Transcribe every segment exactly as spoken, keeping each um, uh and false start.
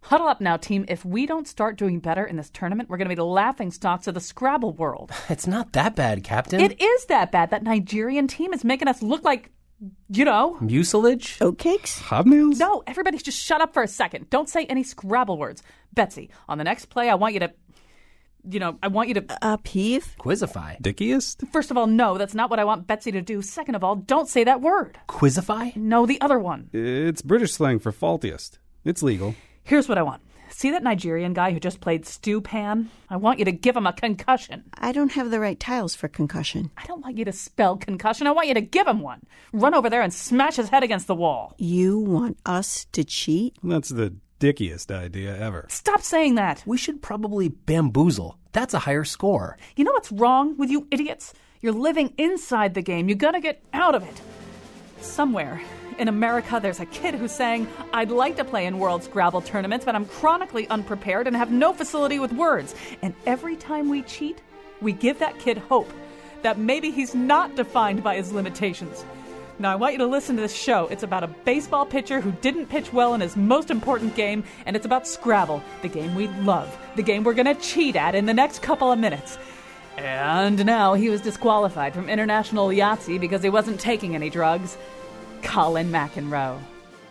Huddle up now, team. If we don't start doing better in this tournament, we're going to be the laughingstocks of the Scrabble world. It's not that bad, Captain. It is that bad. That Nigerian team is making us look like, you know... Mucilage? Oatcakes? Hobnails? No, everybody just shut up for a second. Don't say any Scrabble words. Betsy, on the next play, I want you to... You know, I want you to... Upheave? Quizify. Dickiest? First of all, no, that's not what I want Betsy to do. Second of all, don't say that word. Quizify? No, the other one. It's British slang for faultiest. It's legal. Here's what I want. See that Nigerian guy who just played stew pan? I want you to give him a concussion. I don't have the right tiles for concussion. I don't want you to spell concussion. I want you to give him one. Run over there and smash his head against the wall. You want us to cheat? That's the dickiest idea ever. Stop saying that. We should probably bamboozle. That's a higher score. You know what's wrong with you idiots? You're living inside the game. You gotta get out of it. Somewhere in America, there's a kid who's saying, I'd like to play in World Scrabble tournaments, but I'm chronically unprepared and have no facility with words. And every time we cheat, we give that kid hope that maybe he's not defined by his limitations. Now, I want you to listen to this show. It's about a baseball pitcher who didn't pitch well in his most important game, and it's about Scrabble, the game we love, the game we're going to cheat at in the next couple of minutes. And now he was disqualified from International Yahtzee because he wasn't taking any drugs. Colin McEnroe.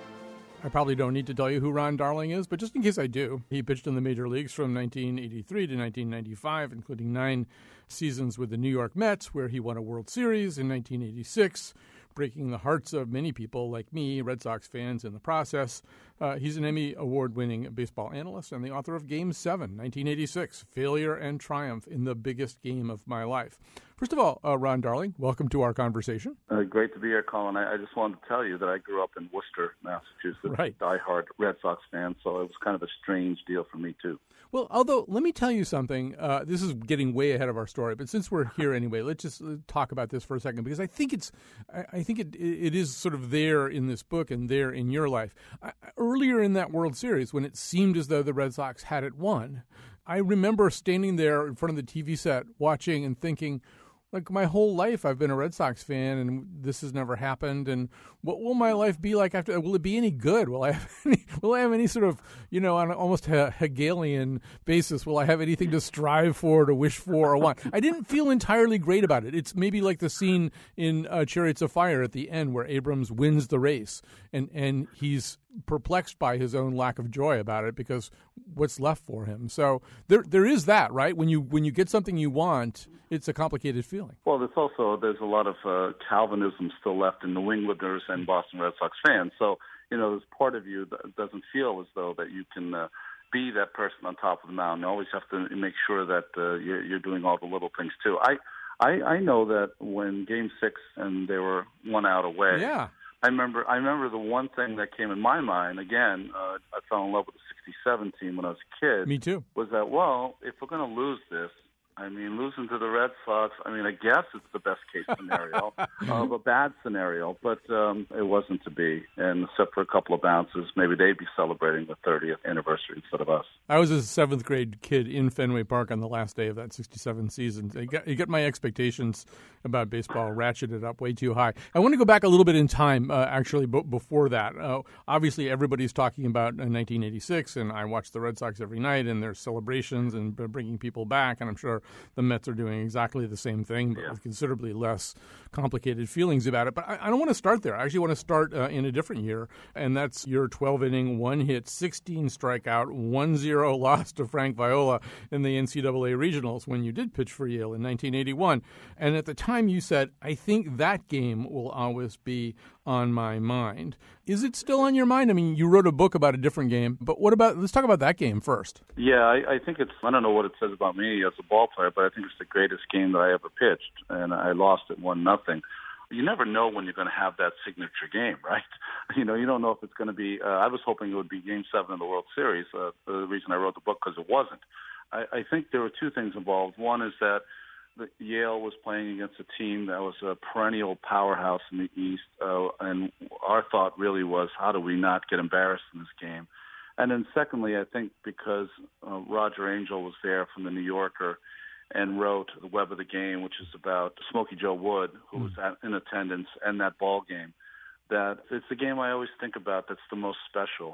I probably don't need to tell you who Ron Darling is, but just in case I do, he pitched in the major leagues from nineteen eighty-three to nineteen ninety-five, including nine seasons with the New York Mets, where he won a World Series in nineteen eighty-six, breaking the hearts of many people like me, Red Sox fans, in the process. Uh, he's an Emmy Award-winning baseball analyst and the author of Game seven, nineteen eighty-six, Failure and Triumph in the Biggest Game of My Life. First of all, uh, Ron Darling, welcome to our conversation. Uh, great to be here, Colin. I, I just wanted to tell you that I grew up in Worcester, Massachusetts, right. diehard Red Sox fan, so it was kind of a strange deal for me, too. Well, although, let me tell you something. Uh, this is getting way ahead of our story, but since we're here anyway, let's just talk about this for a second, because I think it's, I, I think it, it is sort of there in this book and there in your life. I, earlier in that World Series, when it seemed as though the Red Sox had it won, I remember standing there in front of the T V set watching and thinking, like, my whole life I've been a Red Sox fan, and this has never happened. And what will my life be like after? Will it be any good? Will I have any? Will I have any sort of, you know, on almost a Hegelian basis? Will I have anything to strive for, to wish for, or want? I didn't feel entirely great about it. It's maybe like the scene in uh, Chariots of Fire at the end where Abrams wins the race, and and he's perplexed by his own lack of joy about it because what's left for him. So there there is that, right? When you when you get something you want, it's a complicated feeling. Well, there's also there's a lot of uh, Calvinism still left in New Englanders and Boston Red Sox fans. So, you know, there's part of you that doesn't feel as though that you can uh, be that person on top of the mountain. You always have to make sure that uh, you're, you're doing all the little things too. I, I I know that when Game Six and they were one out away. Yeah. I remember. I remember the one thing that came in my mind. Again, uh, I fell in love with the sixty-seven team when I was a kid. Me too. Was that, well, if we're going to lose this, I mean, losing to the Red Sox, I mean, I guess it's the best case scenario of a bad scenario, but um, it wasn't to be. And except for a couple of bounces, maybe they'd be celebrating the thirtieth anniversary instead of us. I was a seventh grade kid in Fenway Park on the last day of that sixty-seven season. You got, you got my expectations about baseball ratcheted up way too high. I want to go back a little bit in time, uh, actually, b- before that. Uh, obviously, everybody's talking about uh, nineteen eighty-six, and I watch the Red Sox every night, and there's celebrations and bringing people back, and I'm sure the Mets are doing exactly the same thing, but yeah. with considerably less complicated feelings about it. But I, I don't want to start there. I actually want to start uh, in a different year, and that's your twelve-inning, one-hit, sixteen strikeout, one zero loss to Frank Viola in the N C double A regionals when you did pitch for Yale in nineteen eighty-one. And at the time you said, I think that game will always be on my mind. Is it still on your mind? I mean, you wrote a book about a different game, but what about, let's talk about that game first. Yeah, I, I think it's, I don't know what it says about me as a ball player, but I think it's the greatest game that I ever pitched, and I lost it one nothing. You never know when you're going to have that signature game, right? You know, you don't know if it's going to be, uh, I was hoping it would be Game seven of the World Series. Uh, the reason I wrote the book, because it wasn't. I, I think there were two things involved. One is that the Yale was playing against a team that was a perennial powerhouse in the East, uh, and our thought really was, how do we not get embarrassed in this game? And then secondly, I think because uh, Roger Angell was there from the New Yorker and wrote The Web of the Game, which is about Smokey Joe Wood, who mm. was at, in attendance, and that ball game, that it's the game I always think about that's the most special.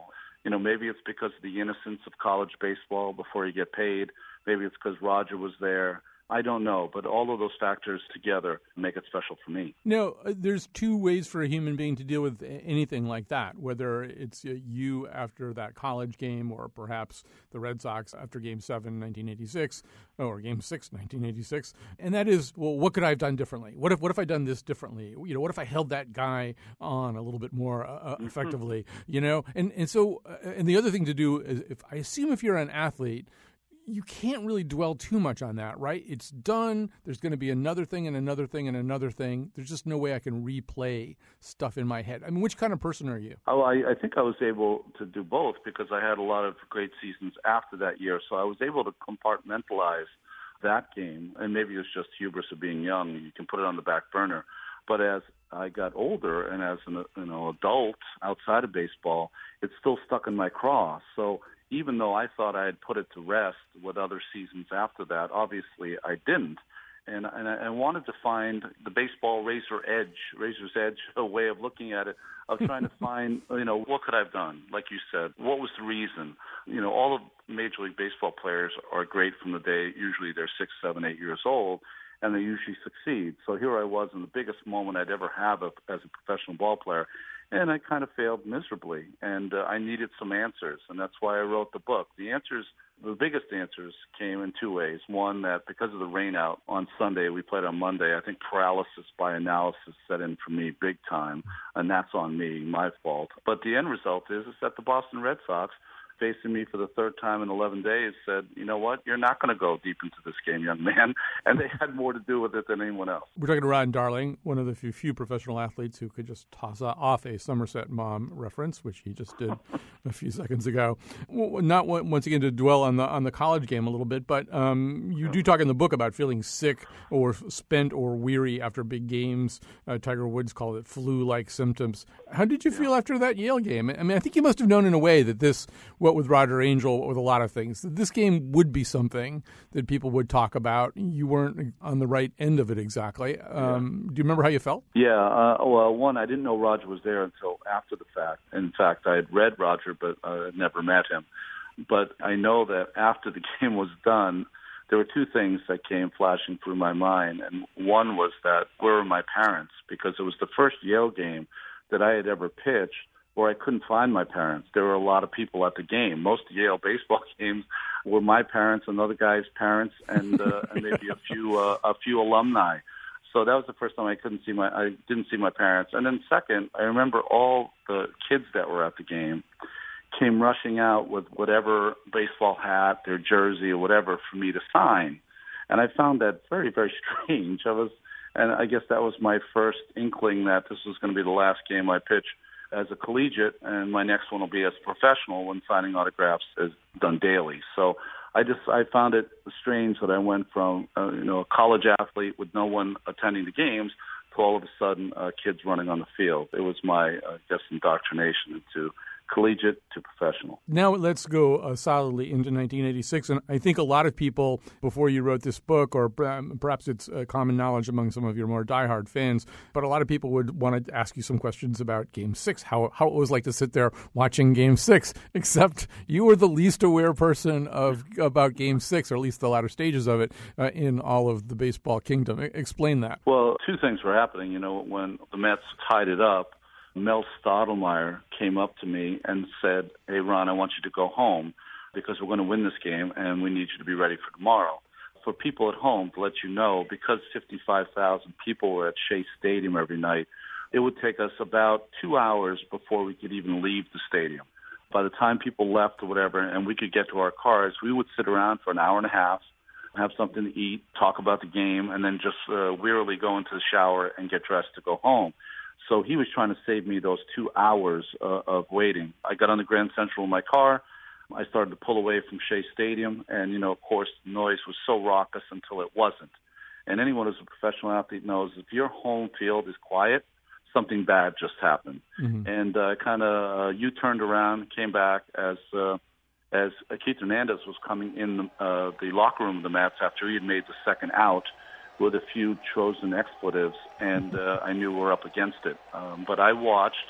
You know, maybe it's because of the innocence of college baseball before you get paid. Maybe it's because Roger was there. I don't know, but all of those factors together make it special for me. No, there's two ways for a human being to deal with anything like that, whether it's you after that college game or perhaps the Red Sox after Game seven, nineteen eighty-six, or Game six, nineteen eighty-six. And that is, well, what could I have done differently? What if what if I done this differently? You know, what if I held that guy on a little bit more uh, effectively? You know, and, and so, uh, and the other thing to do is, if I assume if you're an athlete, you can't really dwell too much on that, right? It's done. There's going to be another thing and another thing and another thing. There's just no way I can replay stuff in my head. I mean, which kind of person are you? Oh, I, I think I was able to do both because I had a lot of great seasons after that year. So I was able to compartmentalize that game. And maybe it's just hubris of being young. You can put it on the back burner. But as I got older and as an you know adult outside of baseball, it's still stuck in my craw. So even though I thought I had put it to rest with other seasons after that, obviously I didn't. And, and I, I wanted to find the baseball razor edge, razor's edge, a way of looking at it, of trying to find, you know, what could I have done? Like you said, what was the reason? You know, all of Major League Baseball players are great from the day, usually they're six, seven, eight years old, and they usually succeed. So here I was in the biggest moment I'd ever have of, as a professional ball player, and I kind of failed miserably, and uh, I needed some answers, and that's why I wrote the book. The answers, the biggest answers came in two ways. One, that because of the rain out on Sunday, we played on Monday, I think paralysis by analysis set in for me big time, and that's on me, my fault. But the end result is, is that the Boston Red Sox, facing me for the third time in eleven days, said, you know what, you're not going to go deep into this game, young man. And they had more to do with it than anyone else. We're talking to Ron Darling, one of the few, few professional athletes who could just toss off a Somerset Maugham reference, which he just did a few seconds ago. Well, not once again to dwell on the on the college game a little bit, but um, you do talk in the book about feeling sick or spent or weary after big games. Uh, Tiger Woods called it flu-like symptoms. How did you feel after that Yale game? I mean, I think you must have known in a way that this, what with Roger Angell, what with a lot of things, that this game would be something that people would talk about. You weren't on the right end of it exactly. Um, yeah. Do you remember how you felt? Yeah. Uh, well, one, I didn't know Roger was there until after the fact. In fact, I had read Roger, but I had never met him. But I know that after the game was done, there were two things that came flashing through my mind. And one was that, where were my parents? Because it was the first Yale game that I had ever pitched where I couldn't find my parents. There were a lot of people at the game. Most Yale baseball games were my parents, another guy's parents, and uh, and maybe a few uh, a few alumni. So that was the first time I couldn't see my I didn't see my parents. And then second, I remember all the kids that were at the game came rushing out with whatever baseball hat, their jersey, or whatever for me to sign. And I found that very, very strange. I was, and I guess that was my first inkling that this was going to be the last game I pitched as a collegiate, and my next one will be as a professional when signing autographs is done daily. So I just I found it strange that I went from uh, you know a college athlete with no one attending the games to all of a sudden uh, kids running on the field. It was my uh, I guess indoctrination into collegiate to professional. Now let's go uh, solidly into nineteen eighty-six. And I think a lot of people, before you wrote this book, or um, perhaps it's uh, common knowledge among some of your more diehard fans, but a lot of people would want to ask you some questions about Game six, how, how it was like to sit there watching Game six, except you were the least aware person of about Game six, or at least the latter stages of it, uh, in all of the baseball kingdom. I- explain that. Well, two things were happening. You know, when the Mets tied it up, Mel Stottlemyre came up to me and said, hey, Ron, I want you to go home because we're going to win this game and we need you to be ready for tomorrow. For people at home, to let you know, because fifty-five thousand people were at Shea Stadium every night, it would take us about two hours before we could even leave the stadium. By the time people left or whatever and we could get to our cars, we would sit around for an hour and a half, have something to eat, talk about the game, and then just uh, wearily go into the shower and get dressed to go home. So he was trying to save me those two hours uh, of waiting. I got on the Grand Central in my car. I started to pull away from Shea Stadium. And, you know, of course, the noise was so raucous until it wasn't. And anyone who's a professional athlete knows if your home field is quiet, something bad just happened. Mm-hmm. And I uh, kind of uh, U-turned around, came back as uh, as Keith Hernandez was coming in the, uh, the locker room of the Mets after he had made the second out with a few chosen expletives, and uh, I knew we were up against it. Um, but I watched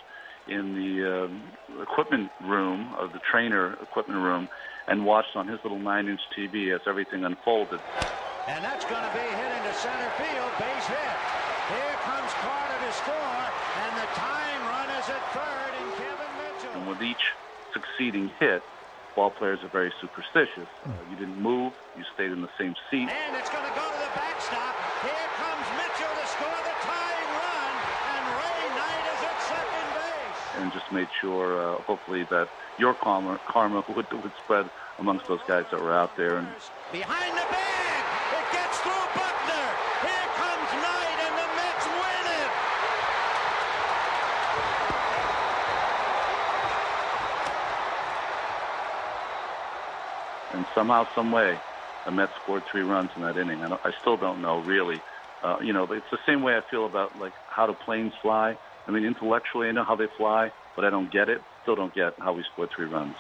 in the um, equipment room, of the trainer equipment room, and watched on his little nine-inch T V as everything unfolded. And that's going to be hit into center field, base hit. Here comes Carter to score, and the tying run is at third, and Kevin Mitchell. And with each succeeding hit, ball players are very superstitious. Uh, you didn't move, you stayed in the same seat. And it's going to go to the backstop. Here comes Mitchell to score the tying run, and Ray Knight is at second base. And just made sure, uh, hopefully, that your karma, karma would, would spread amongst those guys that were out there. And behind the bag, it gets through Buckner. Here comes Knight, and the Mets win it. And somehow, some way, the Mets scored three runs in that inning. And I still don't know, really. Uh, you know, it's the same way I feel about, like, how do planes fly. I mean, intellectually, I know how they fly, but I don't get it. Still don't get how we scored three runs.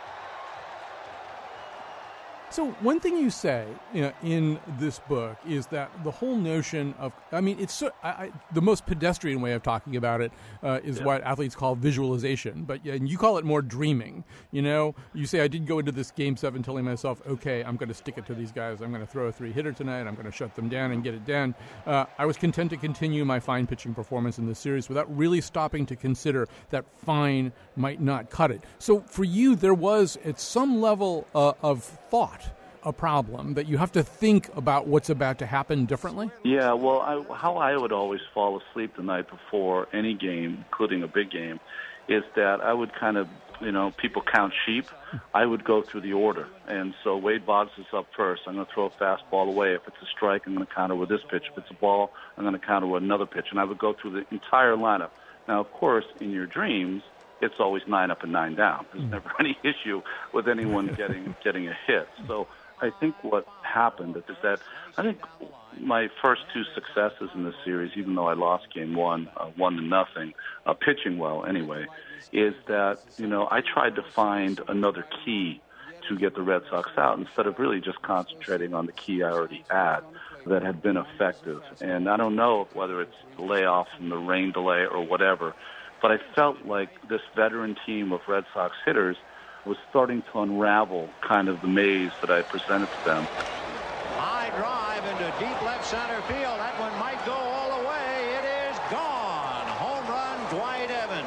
So one thing you say, you know, in this book is that the whole notion of, I mean, it's so, I, I, the most pedestrian way of talking about it uh, is yeah. what athletes call visualization, but and you call it more dreaming. You know, you say, I did go into this game seven telling myself, okay, I'm going to stick it to these guys. I'm going to throw a three-hitter tonight. I'm going to shut them down and get it done. Uh, I was content to continue my fine pitching performance in this series without really stopping to consider that fine might not cut it. So for you, there was at some level uh, of thought a problem, that you have to think about what's about to happen differently? Yeah, well, I, how I would always fall asleep the night before any game, including a big game, is that I would kind of, you know, people count sheep. I would go through the order. And so Wade Boggs is up first. I'm going to throw a fastball away. If it's a strike, I'm going to counter with this pitch. If it's a ball, I'm going to counter with another pitch. And I would go through the entire lineup. Now, of course, in your dreams, it's always nine up and nine down. There's mm. never any issue with anyone getting getting a hit. So I think what happened is that I think my first two successes in this series, even though I lost game one, uh, one to nothing, uh, pitching well anyway, is that, you know, I tried to find another key to get the Red Sox out instead of really just concentrating on the key I already had that had been effective. And I don't know whether it's the layoff and the rain delay or whatever, but I felt like this veteran team of Red Sox hitters was starting to unravel kind of the maze that I presented to them. High drive into deep left center field. That one might go all the way. It is gone. Home run, Dwight Evans.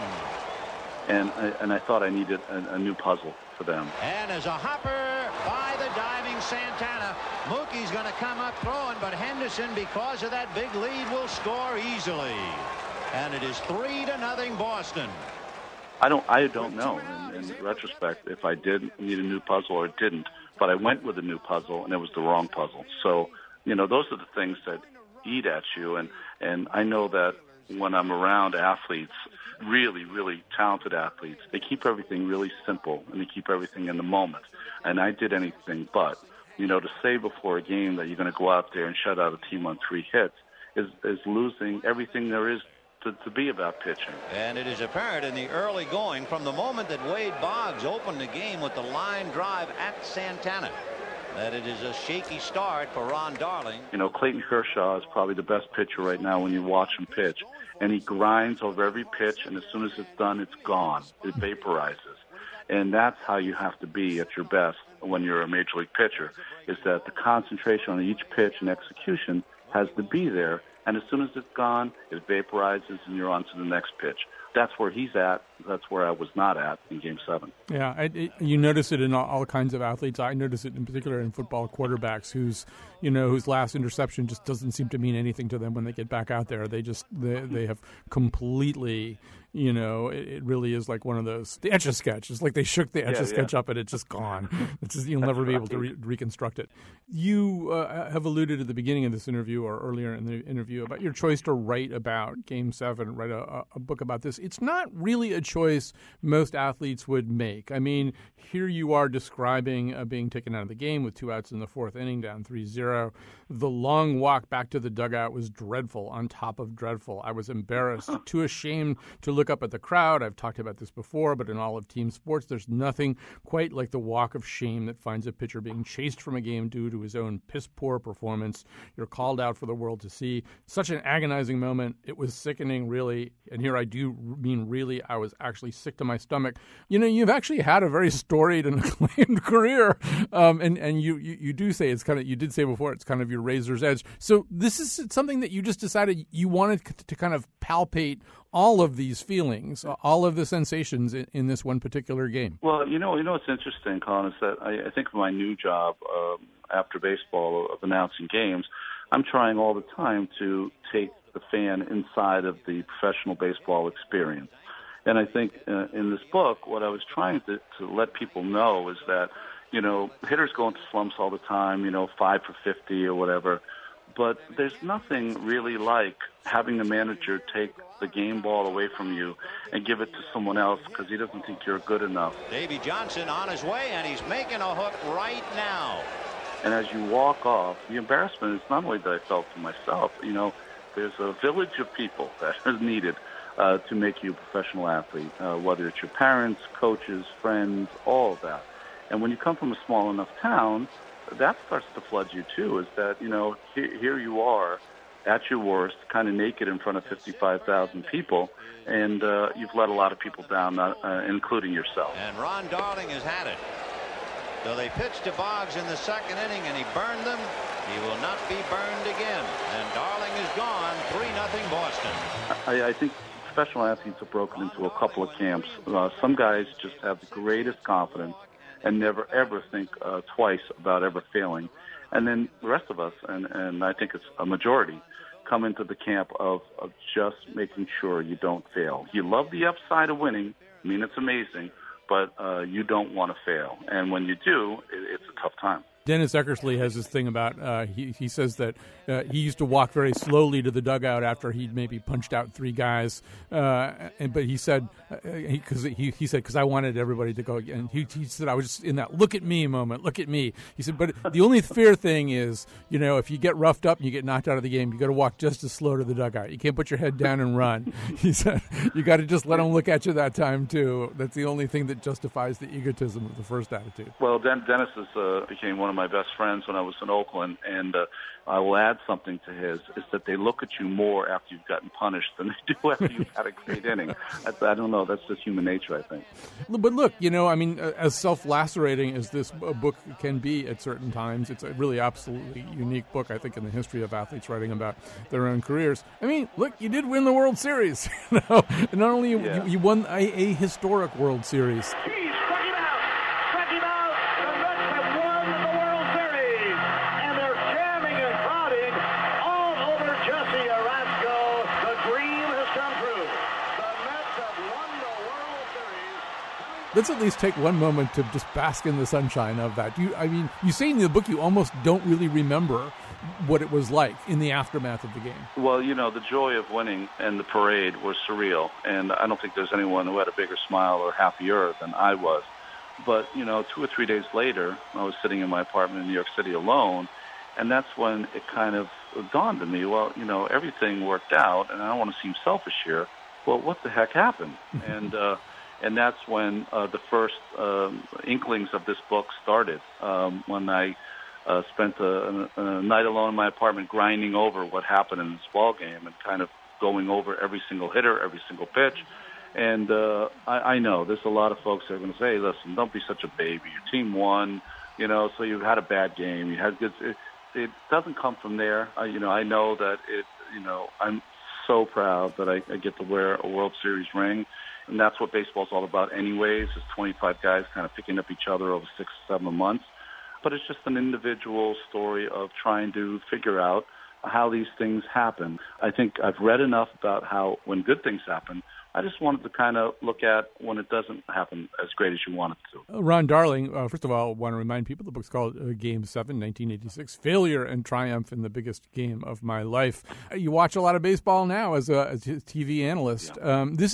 And I, and I thought I needed a, a new puzzle for them. And as a hopper by the diving Santana, Mookie's going to come up throwing, but Henderson, because of that big lead, will score easily. And it is three to nothing Boston. I don't I don't know in, in retrospect if I did need a new puzzle or it didn't, but I went with a new puzzle and it was the wrong puzzle. So, you know, those are the things that eat at you. And, and I know that when I'm around athletes, really, really talented athletes, they keep everything really simple and they keep everything in the moment. And I did anything but. You know, to say before a game that you're going to go out there and shut out a team on three hits is, is losing everything there is To, to be about pitching. And it is apparent in the early going from the moment that Wade Boggs opened the game with the line drive at Santana that it is a shaky start for Ron Darling. You know, Clayton Kershaw is probably the best pitcher right now when you watch him pitch, and he grinds over every pitch, and as soon as it's done, it's gone. It vaporizes. And that's how you have to be at your best when you're a major league pitcher, is that the concentration on each pitch and execution has to be there. And as soon as it's gone, it vaporizes and you're on to the next pitch. That's where he's at. That's where I was not at in Game seven. Yeah, I, it, you notice it in all, all kinds of athletes. I notice it in particular in football quarterbacks whose, you know, whose last interception just doesn't seem to mean anything to them when they get back out there. They just they they have completely, you know, it, it really is like one of those the Etch-a-Sketch. It's like they shook the Etch-a-Sketch yeah, yeah. up and it's just gone. It's just, you'll That's never right. be able to re- reconstruct it. You uh, have alluded at the beginning of this interview or earlier in the interview about your choice to write about Game seven, write a, a book about this. It's not really a choice most athletes would make. I mean, here you are describing uh, being taken out of the game with two outs in the fourth inning, down three zero. The long walk back to the dugout was dreadful on top of dreadful. I was embarrassed, too ashamed to look up at the crowd. I've talked about this before, but in all of team sports, there's nothing quite like the walk of shame that finds a pitcher being chased from a game due to his own piss-poor performance. You're called out for the world to see. such an agonizing moment. It was sickening, really. And here I do mean really, I was actually sick to my stomach. You know, you've actually had a very storied and acclaimed career. Um, and and you, you, you do say it's kind of, you did say before, it's kind of your razor's edge. So this is something that you just decided you wanted to kind of palpate all of these feelings, all of the sensations in, in this one particular game. Well, you know, you know what's interesting, Colin, is that I, I think of my new job um, after baseball of announcing games, I'm trying all the time to take the fan inside of the professional baseball experience. And I think uh, in this book, what I was trying to, to let people know is that, you know, hitters go into slumps all the time, you know, five for fifty or whatever. But there's nothing really like having a manager take the game ball away from you and give it to someone else because he doesn't think you're good enough. Davey Johnson on his way, and he's making a hook right now. And as you walk off, the embarrassment is not only that I felt for myself, you know, there's a village of people that is needed uh, to make you a professional athlete, uh, whether it's your parents, coaches, friends, all of that. And when you come from a small enough town, that starts to flood you too, is that, you know, here, here you are at your worst, kind of naked in front of fifty-five thousand people, and uh, you've let a lot of people down, uh, including yourself. And Ron Darling has had it. So they pitched to Boggs in the second inning, and he burned them. He will not be burned again. And Darling is gone, three nothing Boston. I, I think professional athletes are broken into a couple of camps. Uh, some guys just have the greatest confidence and never, ever think uh, twice about ever failing. And then the rest of us, and, and I think it's a majority, come into the camp of, of just making sure you don't fail. You love the upside of winning. I mean, it's amazing, but uh, you don't want to fail. And when you do, it, it's a tough time. Dennis Eckersley has this thing about, uh, he, he says that uh, he used to walk very slowly to the dugout after he'd maybe punched out three guys. Uh, and But he said, because uh, he, he, he said, because I wanted everybody to go, and he, he said, I was just in that look at me moment, look at me. He said, but the only fair thing is, you know, if you get roughed up and you get knocked out of the game, you got to walk just as slow to the dugout. You can't put your head down and run. He said, you got to just let them look at you that time, too. That's the only thing that justifies the egotism of the first attitude. Well, Den- Dennis is, uh, became one of my best friends when I was in Oakland, and uh, I will add something to his, is that they look at you more after you've gotten punished than they do after you've had a great inning. That's, I don't know, that's just human nature, I think. But look, you know, I mean, as self-lacerating as this book can be at certain times, it's a really absolutely unique book, I think, in the history of athletes writing about their own careers. I mean, look, you did win the World Series. You know? And not only yeah. you, you won a, a historic World Series. Let's at least take one moment to just bask in the sunshine of that. You, I mean, you say in the book you almost don't really remember what it was like in the aftermath of the game. Well, you know, the joy of winning and the parade was surreal, and I don't think there's anyone who had a bigger smile or happier than I was. But, you know, two or three days later, I was sitting in my apartment in New York City alone, and that's when it kind of dawned on me, well, you know, everything worked out, and I don't want to seem selfish here, well, what the heck happened? and, uh, And that's when uh, the first um, inklings of this book started, um, when I uh, spent a, a, a night alone in my apartment grinding over what happened in this ball game and kind of going over every single hitter, every single pitch. And uh, I, I know there's a lot of folks that are going to say, listen, don't be such a baby. Your team won, you know, so you had a bad game. You had good. It, it doesn't come from there. I, you know, I know that it, you know, I'm so proud that I, I get to wear a World Series ring. And that's what baseball's all about anyways, is twenty-five guys kind of picking up each other over six or seven months. But it's just an individual story of trying to figure out how these things happen. I think I've read enough about how when good things happen, I just wanted to kind of look at when it doesn't happen as great as you want it to. Uh, Ron Darling, uh, first of all, I want to remind people the book's called uh, Game seven, nineteen eighty-six, Failure and Triumph in the Biggest Game of My Life. Uh, you watch a lot of baseball now as a, as a T V analyst. Yeah. Um, this is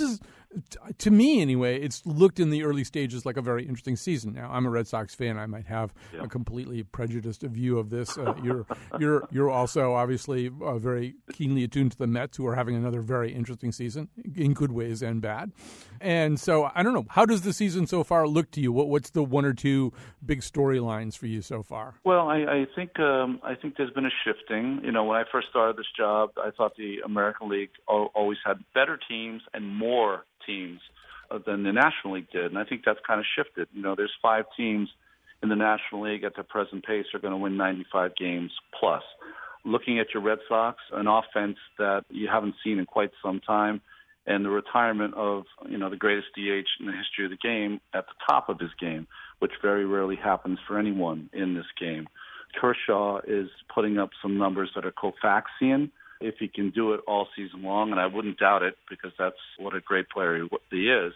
To me, anyway, it's looked in the early stages like a very interesting season. Now, I'm a Red Sox fan. I might have yeah. a completely prejudiced view of this. Uh, you're you're you're also obviously uh, very keenly attuned to the Mets, who are having another very interesting season in good ways and bad. And so, I don't know. How does the season so far look to you? What what's the one or two big storylines for you so far? Well, I, I think um, I think there's been a shifting. You know, when I first started this job, I thought the American League always had better teams and more teams than the National League did, and I think that's kind of shifted. You know, there's five teams in the National League at the present pace are going to win ninety-five games plus. Looking at your Red Sox, an offense that you haven't seen in quite some time, and the retirement of, you know, the greatest D H in the history of the game at the top of his game, which very rarely happens for anyone in this game. Kershaw is putting up some numbers that are Koufaxian, if he can do it all season long, and I wouldn't doubt it because that's what a great player he is.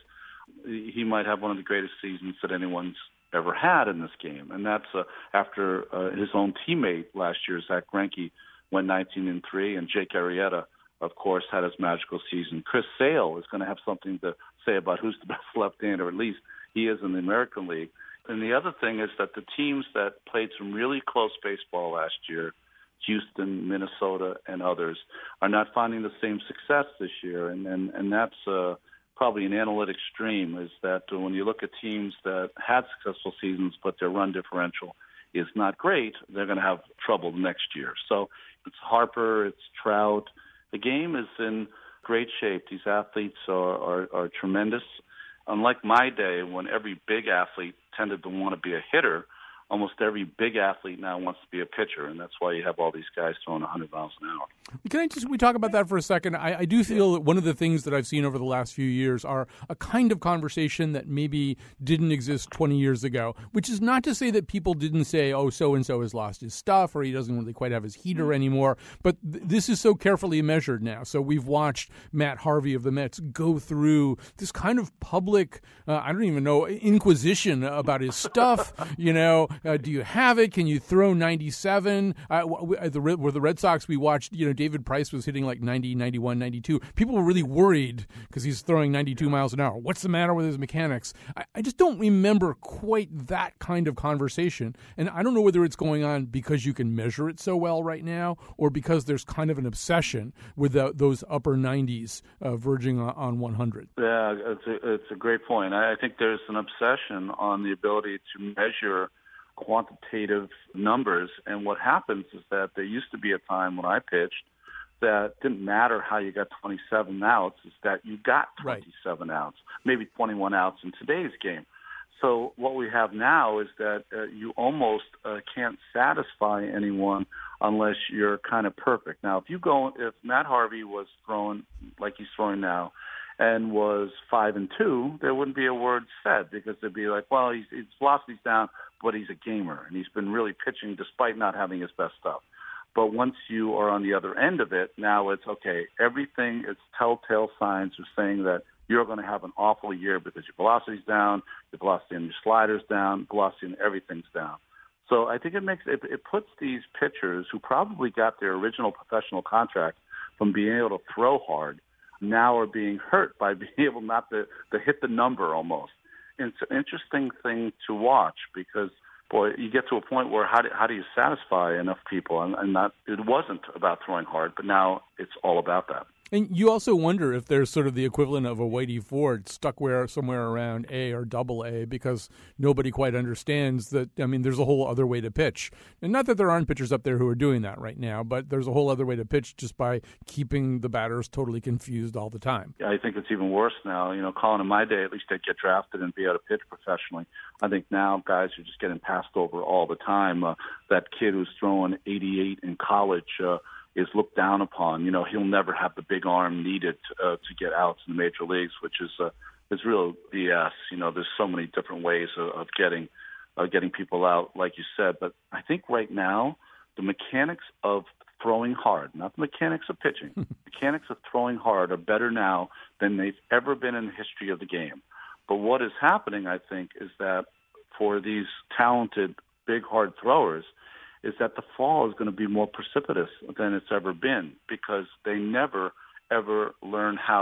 He might have one of the greatest seasons that anyone's ever had in this game, and that's uh, after uh, his own teammate last year, Zach Greinke, went nineteen and three, and Jake Arrieta, of course, had his magical season. Chris Sale is going to have something to say about who's the best left-hander, or at least he is in the American League. And the other thing is that the teams that played some really close baseball last year, Houston, Minnesota, and others, are not finding the same success this year. And, and, and that's uh, probably an analytic stream, is that when you look at teams that had successful seasons but their run differential is not great, they're going to have trouble next year. So it's Harper, it's Trout. The game is in great shape. These athletes are, are, are tremendous. Unlike my day, when every big athlete tended to want to be a hitter, almost every big athlete now wants to be a pitcher, and that's why you have all these guys throwing one hundred miles an hour. Can I just we talk about that for a second? I, I do feel that one of the things that I've seen over the last few years are a kind of conversation that maybe didn't exist twenty years ago, which is not to say that people didn't say, oh, so-and-so has lost his stuff or he doesn't really quite have his heater anymore, but th- this is so carefully measured now. So we've watched Matt Harvey of the Mets go through this kind of public, uh, I don't even know, inquisition about his stuff, you know, Uh, do you have it? Can you throw ninety-seven? Uh, w- w- the, were the Red Sox, we watched, you know, David Price was hitting like ninety, ninety-one, ninety-two. People were really worried because he's throwing ninety-two miles an hour. What's the matter with his mechanics? I, I just don't remember quite that kind of conversation. And I don't know whether it's going on because you can measure it so well right now or because there's kind of an obsession with the, those upper nineties uh, verging on, on one hundred. Yeah, it's a, it's a great point. I, I think there's an obsession on the ability to measure quantitative numbers, and what happens is that there used to be a time when I pitched that didn't matter how you got twenty-seven outs, is that you got twenty-seven right. outs, maybe twenty-one outs in today's game. So what we have now is that uh, you almost uh, can't satisfy anyone unless you're kind of perfect. Now, if you go, if Matt Harvey was throwing like he's throwing now, and was five and two, there wouldn't be a word said because they'd be like, well, he's, his velocity's down, but he's a gamer, and he's been really pitching despite not having his best stuff. But once you are on the other end of it, now it's, okay, everything, it's telltale signs are saying that you're going to have an awful year because your velocity's down, your velocity and your slider's down, velocity and everything's down. So I think it makes it, it puts these pitchers who probably got their original professional contract from being able to throw hard now are being hurt by being able not to, to hit the number almost. And it's an interesting thing to watch because, boy, you get to a point where how do, how do you satisfy enough people? And, and that, it wasn't about throwing hard, but now it's all about that. And you also wonder if there's sort of the equivalent of a Whitey Ford stuck where somewhere around A or double A because nobody quite understands that, I mean, there's a whole other way to pitch. And not that there aren't pitchers up there who are doing that right now, but there's a whole other way to pitch just by keeping the batters totally confused all the time. Yeah, I think it's even worse now. You know, Colin, in my day, at least I'd get drafted and be able to pitch professionally. I think now guys are just getting passed over all the time. Uh, that kid who's throwing eighty-eight in college, uh, is looked down upon. You know, he'll never have the big arm needed uh, to get outs in the major leagues, which is uh, is real B S. You know, there's so many different ways of, of getting uh, getting people out, like you said. But I think right now, the mechanics of throwing hard, not the mechanics of pitching, mechanics of throwing hard are better now than they've ever been in the history of the game. But what is happening, I think, is that for these talented, big, hard throwers, is that the fall is going to be more precipitous than it's ever been because they never, ever learn how to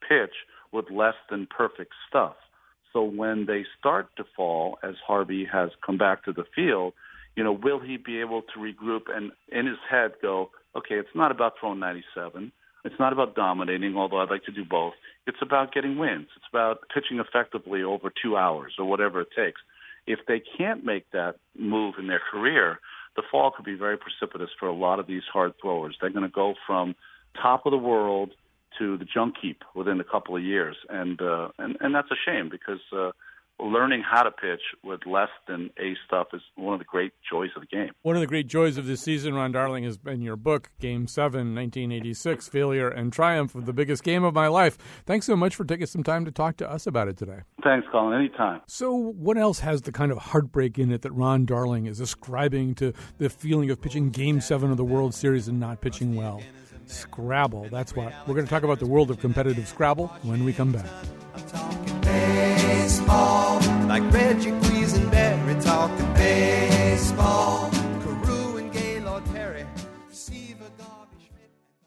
pitch with less than perfect stuff. So when they start to fall, as Harvey has come back to the field, you know, will he be able to regroup and in his head go, okay, it's not about throwing ninety-seven. It's not about dominating, although I'd like to do both. It's about getting wins. It's about pitching effectively over two hours or whatever it takes. If they can't make that move in their career, the fall could be very precipitous for a lot of these hard throwers. They're going to go from top of the world to the junk heap within a couple of years, and uh, and and that's a shame because uh, learning how to pitch with less than A stuff is one of the great joys of the game. One of the great joys of this season, Ron Darling, has been your book, Game seven, nineteen eighty-six, Failure and Triumph of the Biggest Game of My Life. Thanks so much for taking some time to talk to us about it today. Thanks, Colin. Anytime. So what else has the kind of heartbreak in it that Ron Darling is ascribing to the feeling of pitching Game seven of the World Series and not pitching well? Scrabble, that's what. We're going to talk about the world of competitive Scrabble when we come back. I'm talking baseball, like Reggie Quisenberry, talking baseball. Carew and Gaylord Perry, Seaver, Garvey, Schmidt.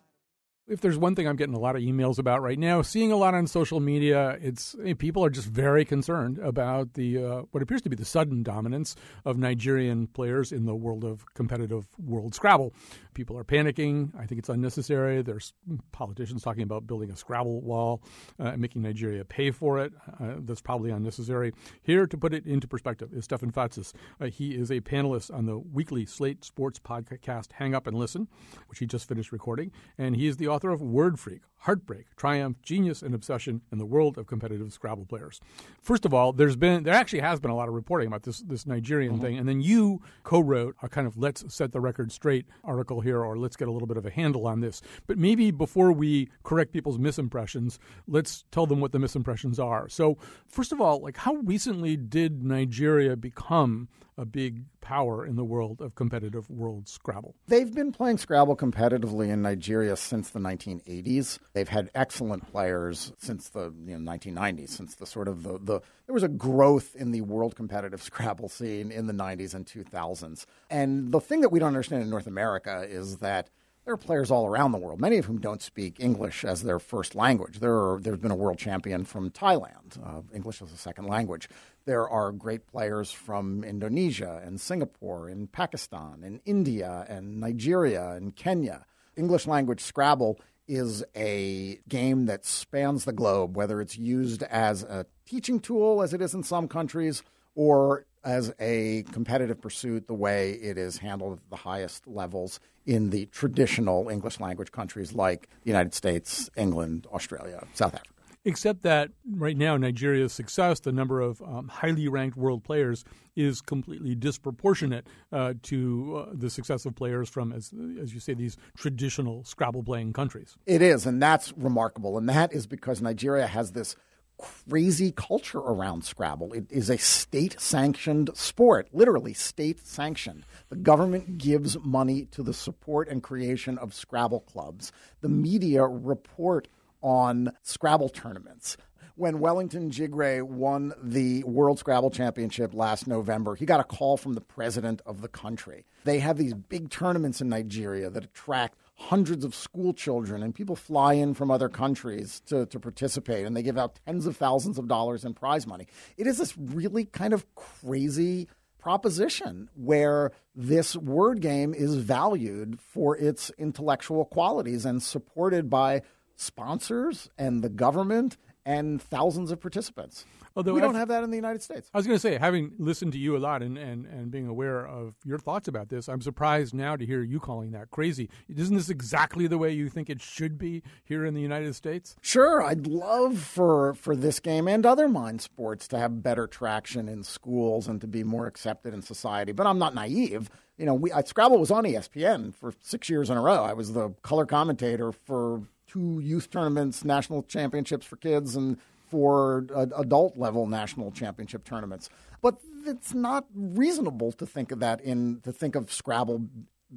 If there's one thing I'm getting a lot of emails about right now, seeing a lot on social media, it's people are just very concerned about the uh, what appears to be the sudden dominance of Nigerian players in the world of competitive World Scrabble. People are panicking. I think it's unnecessary. There's politicians talking about building a Scrabble wall uh, and making Nigeria pay for it. Uh, that's probably unnecessary. Here to put it into perspective is Stefan Fatsis. Uh, he is a panelist on the weekly Slate Sports podcast Hang Up and Listen, which he just finished recording, and he is the author of Word Freak, Heartbreak, Triumph, Genius, and Obsession in the World of Competitive Scrabble Players. First of all, there's been there actually has been a lot of reporting about this this Nigerian mm-hmm. thing, and then you co-wrote a kind of Let's Set the Record Straight article here, or let's get a little bit of a handle on this. But maybe before we correct people's misimpressions, let's tell them what the misimpressions are. So first of all, like how recently did Nigeria become a big power in the world of competitive World Scrabble? They've been playing Scrabble competitively in Nigeria since the nineteen eighties. They've had excellent players since the you know, nineteen nineties, since the sort of the, the there was a growth in the world competitive Scrabble scene in the nineties and two thousands. And the thing that we don't understand in North America is that there are players all around the world, many of whom don't speak English as their first language. There are, there's been a world champion from Thailand, uh, English as a second language. There are great players from Indonesia and Singapore and Pakistan and India and Nigeria and Kenya. English language Scrabble is a game that spans the globe, whether it's used as a teaching tool, as it is in some countries, or as a competitive pursuit the way it is handled at the highest levels in the traditional English language countries like the United States, England, Australia, South Africa. Except that right now Nigeria's success, the number of um, highly ranked world players, is completely disproportionate uh, to uh, the success of players from, as, as you say, these traditional Scrabble-playing countries. It is, and that's remarkable. And that is because Nigeria has this crazy culture around Scrabble. It is a state-sanctioned sport, literally state-sanctioned. The government gives money to the support and creation of Scrabble clubs. The media report on Scrabble tournaments. When Wellington Jigre won the World Scrabble Championship last November, he got a call from the president of the country. They have these big tournaments in Nigeria that attract hundreds of school children, and people fly in from other countries to, to participate, and they give out tens of thousands of dollars in prize money. It is this really kind of crazy proposition where this word game is valued for its intellectual qualities and supported by sponsors and the government and thousands of participants. Although we don't I've, have that in the United States. I was going to say, having listened to you a lot and, and, and being aware of your thoughts about this, I'm surprised now to hear you calling that crazy. Isn't this exactly the way you think it should be here in the United States? Sure. I'd love for, for this game and other mind sports to have better traction in schools and to be more accepted in society. But I'm not naive. You know, we, I, Scrabble was on E S P N for six years in a row. I was the color commentator for two youth tournaments, national championships for kids, and for uh, adult-level national championship tournaments. But it's not reasonable to think of that in to think of Scrabble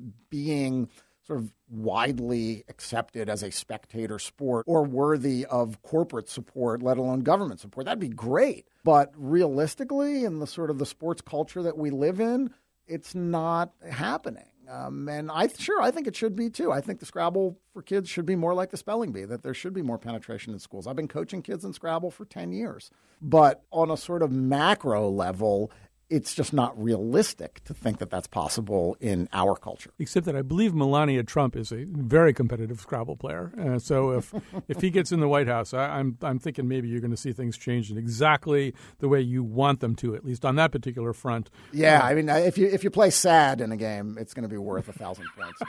being sort of widely accepted as a spectator sport or worthy of corporate support, let alone government support. That'd be great. But realistically, in the sort of the sports culture that we live in, it's not happening. Um, and I sure, I think it should be too. I think the Scrabble for kids should be more like the spelling bee, that there should be more penetration in schools. I've been coaching kids in Scrabble for ten years. But on a sort of macro level, it's just not realistic to think that that's possible in our culture. Except that I believe Melania Trump is a very competitive Scrabble player. Uh, so if if he gets in the White House, I, I'm I'm thinking maybe you're going to see things change in exactly the way you want them to, at least on that particular front. Yeah, uh, I mean, if you if you play sad in a game, it's going to be worth a thousand points.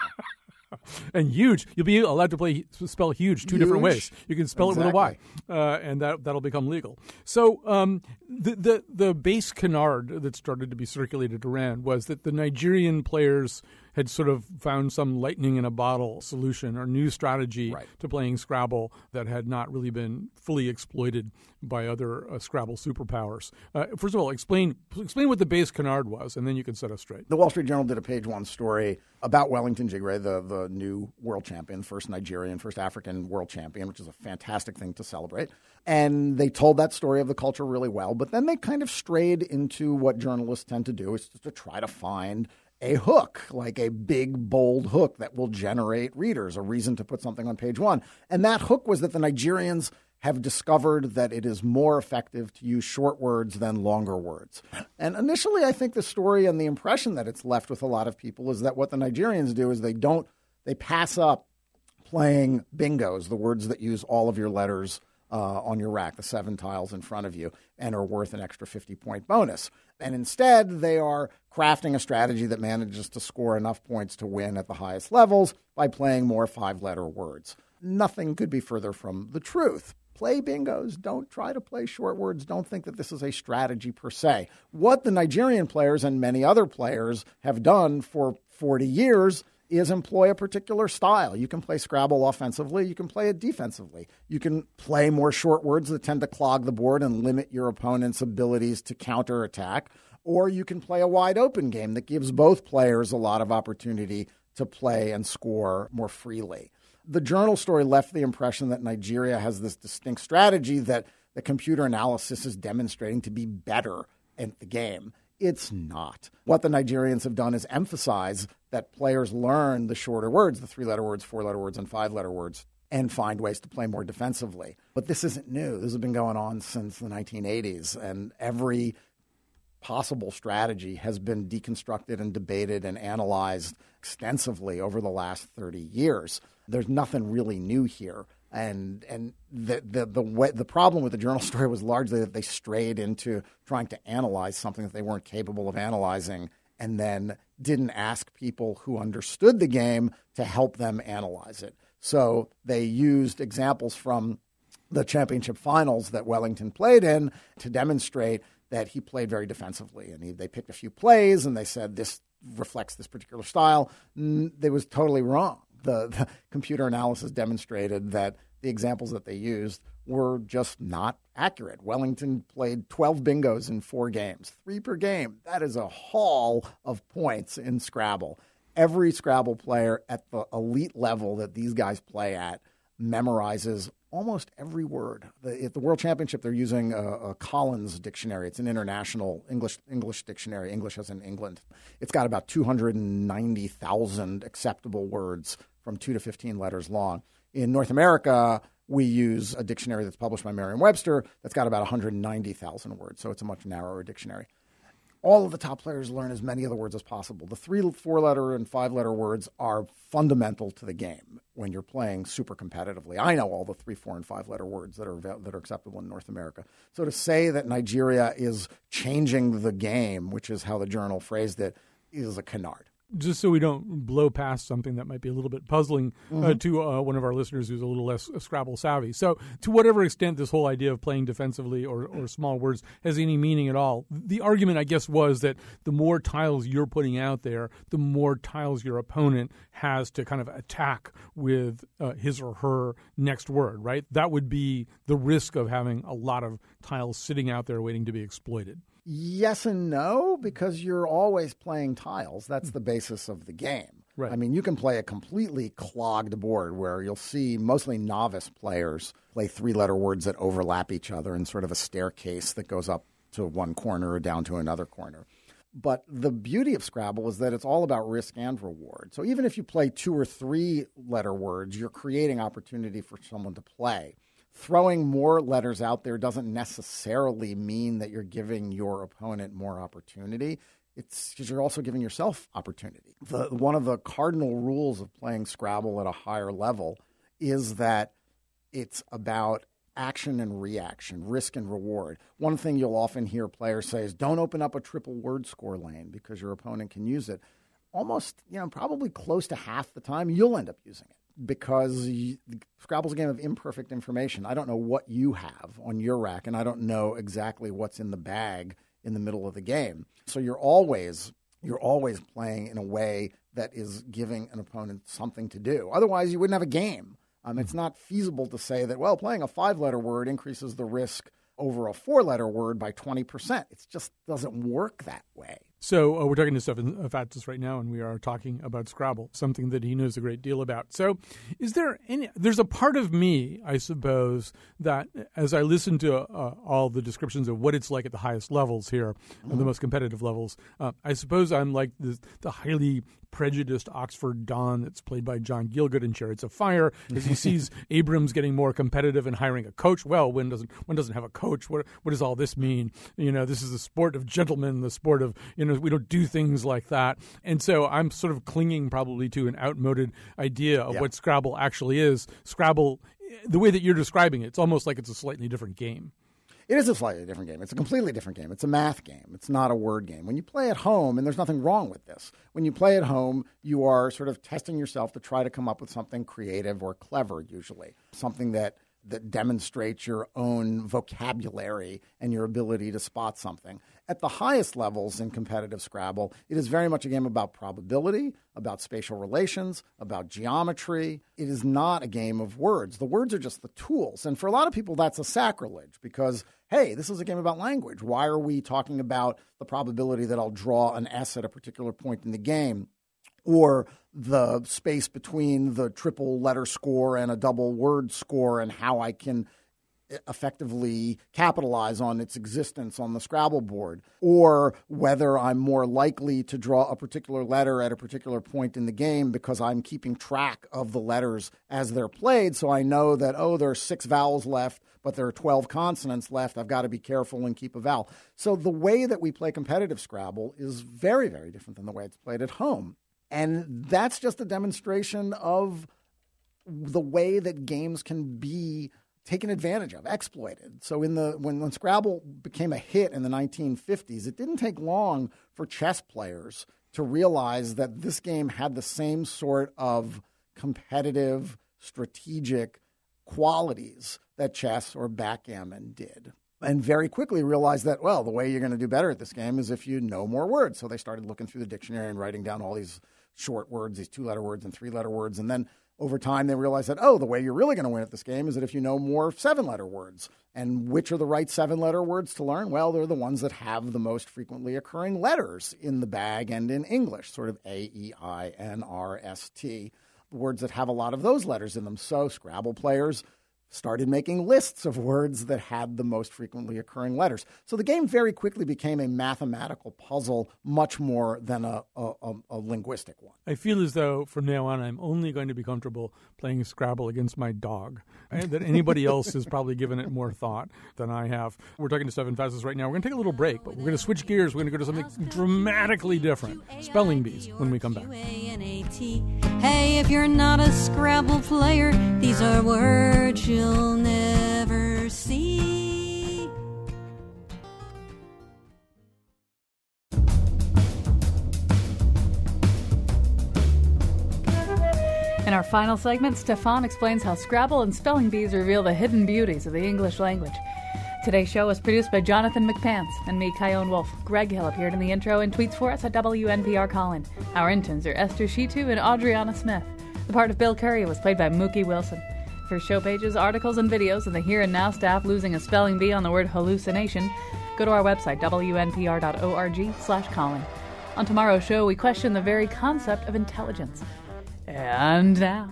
And huge, you'll be allowed to play spell huge two huge. different ways. You can spell exactly. it with a Y, uh, and that that'll become legal. So um, the, the the base canard that started to be circulated around was that the Nigerian players had sort of found some lightning in a bottle solution or new strategy right. to playing Scrabble that had not really been fully exploited by other uh, Scrabble superpowers. Uh, first of all, explain explain what the base canard was, and then you can set us straight. The Wall Street Journal did a page one story about Wellington Jigre, the, the new world champion, first Nigerian, first African world champion, which is a fantastic thing to celebrate. And they told that story of the culture really well, but then they kind of strayed into what journalists tend to do, is to try to find a hook, like a big, bold hook that will generate readers, a reason to put something on page one. And that hook was that the Nigerians have discovered that it is more effective to use short words than longer words. And initially, I think the story and the impression that it's left with a lot of people is that what the Nigerians do is they don't, they pass up playing bingos, the words that use all of your letters uh, on your rack, the seven tiles in front of you, and are worth an extra fifty-point bonus. And instead, they are crafting a strategy that manages to score enough points to win at the highest levels by playing more five-letter words. Nothing could be further from the truth. Play bingos. Don't try to play short words. Don't think that this is a strategy per se. What the Nigerian players and many other players have done for forty years is employ a particular style. You can play Scrabble offensively. You can play it defensively. You can play more short words that tend to clog the board and limit your opponent's abilities to counterattack. Or you can play a wide open game that gives both players a lot of opportunity to play and score more freely. The Journal story left the impression that Nigeria has this distinct strategy that the computer analysis is demonstrating to be better at the game. It's not. What the Nigerians have done is emphasize that players learn the shorter words, the three-letter words, four-letter words, and five-letter words, and find ways to play more defensively. But this isn't new. This has been going on since the nineteen eighties, and every possible strategy has been deconstructed and debated and analyzed extensively over the last thirty years. There's nothing really new here. And and the the the, way, the problem with the Journal story was largely that they strayed into trying to analyze something that they weren't capable of analyzing, and then didn't ask people who understood the game to help them analyze it. So they used examples from the championship finals that Wellington played in to demonstrate that he played very defensively. And he, they picked a few plays, and they said this reflects this particular style. They was totally wrong. The, the computer analysis demonstrated that the examples that they used were just not accurate. Wellington played twelve bingos in four games, three per game. That is a haul of points in Scrabble. Every Scrabble player at the elite level that these guys play at memorizes almost every word. The, at the World Championship, they're using a, a Collins dictionary. It's an international English English dictionary, English as in England. It's got about two hundred ninety thousand acceptable words from two to fifteen letters long. In North America, we use a dictionary that's published by Merriam-Webster that's got about one hundred ninety thousand words, so it's a much narrower dictionary. All of the top players learn as many of the words as possible. The three, four-letter, and five-letter words are fundamental to the game when you're playing super competitively. I know all the three, four, and five-letter words that are that are acceptable in North America. So to say that Nigeria is changing the game, which is how the Journal phrased it, is a canard. Just so we don't blow past something that might be a little bit puzzling mm-hmm. uh, to uh, one of our listeners who's a little less Scrabble savvy. So to whatever extent this whole idea of playing defensively or, or small words has any meaning at all, the argument, I guess, was that the more tiles you're putting out there, the more tiles your opponent has to kind of attack with uh, his or her next word, right? That would be the risk of having a lot of tiles sitting out there waiting to be exploited. Yes and no, because you're always playing tiles. That's the basis of the game. Right. I mean, you can play a completely clogged board where you'll see mostly novice players play three-letter words that overlap each other in sort of a staircase that goes up to one corner or down to another corner. But the beauty of Scrabble is that it's all about risk and reward. So even if you play two or three letter words, you're creating opportunity for someone to play. Throwing more letters out there doesn't necessarily mean that you're giving your opponent more opportunity. It's because you're also giving yourself opportunity. The, one of the cardinal rules of playing Scrabble at a higher level is that it's about action and reaction, risk and reward. One thing you'll often hear players say is don't open up a triple word score lane because your opponent can use it. Almost, you know, probably close to half the time you'll end up using it because you, Scrabble's a game of imperfect information. I don't know what you have on your rack, and I don't know exactly what's in the bag in the middle of the game. So you're always you're always playing in a way that is giving an opponent something to do. Otherwise, you wouldn't have a game. Um, it's not feasible to say that, well, playing a five-letter word increases the risk over a four-letter word by twenty percent. It just doesn't work that way. So uh, we're talking to Stefan Fatsis right now, and we are talking about Scrabble, something that he knows a great deal about. So is there any – there's a part of me, I suppose, that as I listen to uh, all the descriptions of what it's like at the highest levels here, mm-hmm. the most competitive levels, uh, I suppose I'm like the, the highly prejudiced Oxford Don that's played by John Gielgud in Chariots of Fire as he sees Abrams getting more competitive and hiring a coach. Well, one doesn't one doesn't have a coach. What what does all this mean? You know, this is the sport of gentlemen, the sport of, you know, we don't do things like that. And so I'm sort of clinging probably to an outmoded idea of yeah. what Scrabble actually is. Scrabble, the way that you're describing it, it's almost like it's a slightly different game. It is a slightly different game. It's a completely different game. It's a math game. It's not a word game. When you play at home, and there's nothing wrong with this, when you play at home, you are sort of testing yourself to try to come up with something creative or clever, usually, something that that demonstrates your own vocabulary and your ability to spot something. At the highest levels in competitive Scrabble, it is very much a game about probability, about spatial relations, about geometry. It is not a game of words. The words are just the tools. And for a lot of people, that's a sacrilege because, hey, this is a game about language. Why are we talking about the probability that I'll draw an S at a particular point in the game? Or the space between the triple letter score and a double word score and how I can effectively capitalize on its existence on the Scrabble board, or whether I'm more likely to draw a particular letter at a particular point in the game because I'm keeping track of the letters as they're played. So I know that, oh, there are six vowels left, but there are twelve consonants left. I've got to be careful and keep a vowel. So the way that we play competitive Scrabble is very, very different than the way it's played at home. And that's just a demonstration of the way that games can be taken advantage of, exploited. So in the when, when Scrabble became a hit in the nineteen fifties, it didn't take long for chess players to realize that this game had the same sort of competitive, strategic qualities that chess or backgammon did. And very quickly realized that, well, the way you're going to do better at this game is if you know more words. So they started looking through the dictionary and writing down all these short words, these two-letter words and three-letter words. And then over time, they realized that, oh, the way you're really going to win at this game is that if you know more seven-letter words. And which are the right seven-letter words to learn? Well, they're the ones that have the most frequently occurring letters in the bag and in English, sort of A, E, I, N, R, S, T, words that have a lot of those letters in them. So Scrabble players started making lists of words that had the most frequently occurring letters. So the game very quickly became a mathematical puzzle much more than a, a, a linguistic one. I feel as though from now on I'm only going to be comfortable playing Scrabble against my dog, and that anybody else has probably given it more thought than I have. We're talking to Stefan Fatsis right now. We're going to take a little break, but we're going to switch gears. We're going to go to something dramatically different, spelling bees, when we come back. Hey, if you're not a Scrabble player, these are words you'll never see. In our final segment, Stefan explains how Scrabble and spelling bees reveal the hidden beauties of the English language. Today's show was produced by Jonathan McPants and me, Kyone Wolf. Greg Hill appeared in the intro and tweets for us at W N P R Colin. Our interns are Esther Shitu and Adriana Smith. The part of Bill Curry was played by Mookie Wilson. For show pages, articles, and videos of the Here and Now staff losing a spelling bee on the word hallucination, go to our website, W N P R dot org slash Colin. On tomorrow's show, we question the very concept of intelligence. And now,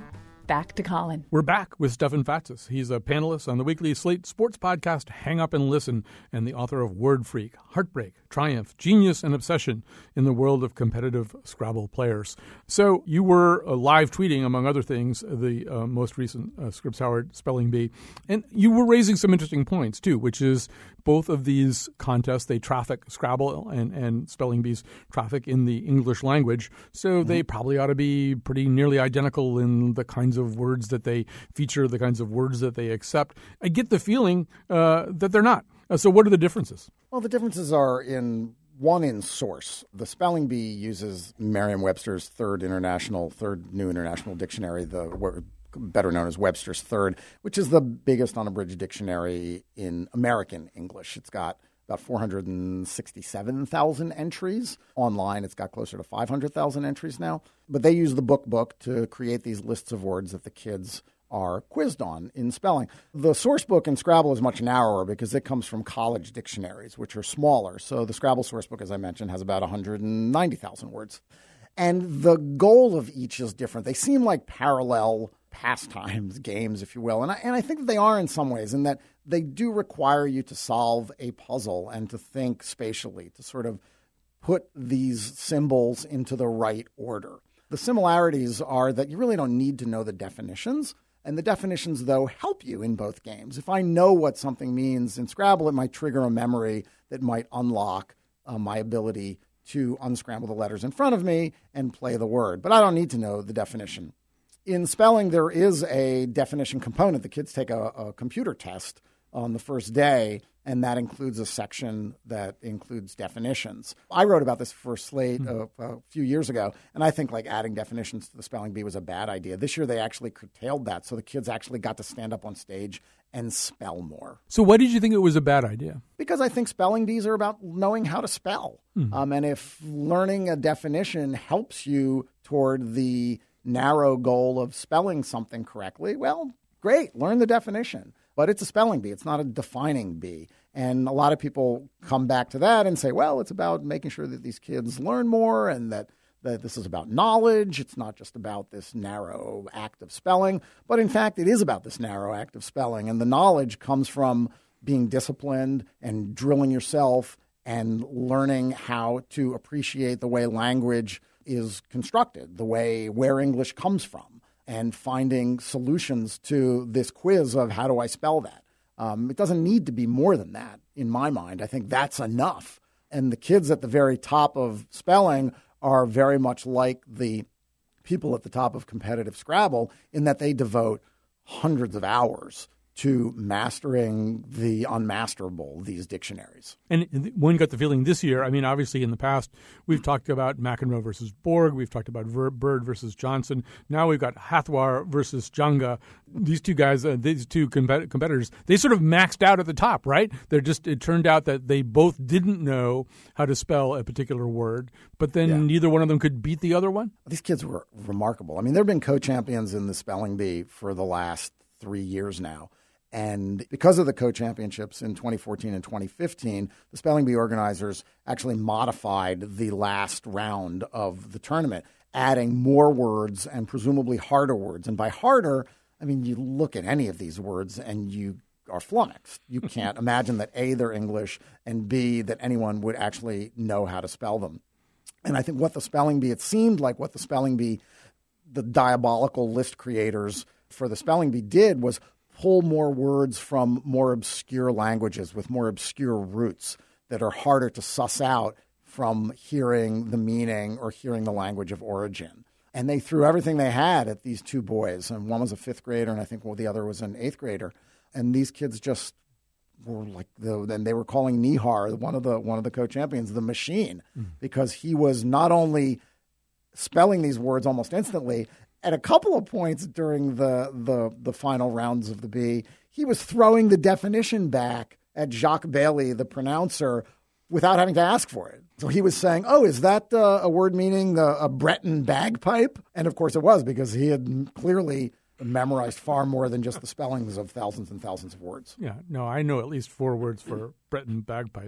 back to Colin. We're back with Stefan Fatsis. He's a panelist on the weekly Slate sports podcast Hang Up and Listen and the author of Word Freak, Heartbreak, Triumph, Genius, and Obsession in the world of competitive Scrabble players. So you were uh, live tweeting, among other things, the uh, most recent uh, Scripps Howard Spelling Bee. And you were raising some interesting points, too, which is both of these contests, they traffic Scrabble and, and Spelling Bees traffic in the English language. So mm-hmm. they probably ought to be pretty nearly identical in the kinds of words that they feature, the kinds of words that they accept. I get the feeling uh, that they're not. Uh, so what are the differences? Well, the differences are in one in source. The Spelling Bee uses Merriam-Webster's third international, third new international dictionary, the word better known as Webster's Third, which is the biggest unabridged dictionary in American English. It's got about four hundred sixty-seven thousand entries. Online, it's got closer to five hundred thousand entries now. But they use the book book to create these lists of words that the kids are quizzed on in spelling. The source book in Scrabble is much narrower because it comes from college dictionaries, which are smaller. So the Scrabble source book, as I mentioned, has about one hundred ninety thousand words. And the goal of each is different. They seem like parallel pastimes, games, if you will. And I, and I think that they are in some ways, in that they do require you to solve a puzzle and to think spatially, to sort of put these symbols into the right order. The similarities are that you really don't need to know the definitions. And the definitions, though, help you in both games. If I know what something means in Scrabble, it might trigger a memory that might unlock uh, my ability to unscramble the letters in front of me and play the word. But I don't need to know the definition. In spelling, there is a definition component. The kids take a, a computer test on the first day, and that includes a section that includes definitions. I wrote about this for Slate mm-hmm. a, a few years ago, and I think like adding definitions to the Spelling Bee was a bad idea. This year they actually curtailed that, so the kids actually got to stand up on stage and spell more. So why did you think it was a bad idea? Because I think spelling bees are about knowing how to spell. Mm-hmm. Um, and if learning a definition helps you toward the narrow goal of spelling something correctly, well, great, learn the definition. But it's a spelling bee. It's not a defining bee. And a lot of people come back to that and say, well, it's about making sure that these kids learn more and that, that this is about knowledge. It's not just about this narrow act of spelling. But in fact, it is about this narrow act of spelling. And the knowledge comes from being disciplined and drilling yourself and learning how to appreciate the way language is constructed, the way where English comes from, and finding solutions to this quiz of how do I spell that. Um, it doesn't need to be more than that, in my mind. I think that's enough. And the kids at the very top of spelling are very much like the people at the top of competitive Scrabble in that they devote hundreds of hours to mastering the unmasterable, these dictionaries. And one got the feeling this year, I mean, obviously in the past, we've talked about McEnroe versus Borg, we've talked about Ver- Bird versus Johnson. Now we've got Hathwar versus Janga. These two guys, uh, these two com- competitors, they sort of maxed out at the top, right? They're just, it turned out that they both didn't know how to spell a particular word, but then yeah. neither one of them could beat the other one? These kids were remarkable. I mean, there have been co-champions in the Spelling Bee for the last three years now. And because of the co-championships in twenty fourteen and twenty fifteen, the Spelling Bee organizers actually modified the last round of the tournament, adding more words and presumably harder words. And by harder, I mean, you look at any of these words and you are flummoxed. You can't imagine that A, they're English, and B, that anyone would actually know how to spell them. And I think what the Spelling Bee, it seemed like what the Spelling Bee, the diabolical list creators for the Spelling Bee did was pull more words from more obscure languages with more obscure roots that are harder to suss out from hearing the meaning or hearing the language of origin. And they threw everything they had at these two boys. And one was a fifth grader, and I think well, the other was an eighth grader. And these kids just were like, the, and they were calling Nihar, one of the one of the co-champions, the machine, mm. because he was not only spelling these words almost instantly, at a couple of points during the, the the final rounds of the Bee, he was throwing the definition back at Jacques Bailey, the pronouncer, without having to ask for it. So he was saying, oh, is that uh, a word meaning the, a Breton bagpipe? And of course it was, because he had clearly memorized far more than just the spellings of thousands and thousands of words. Yeah, no, I know at least four words for Breton bagpipe.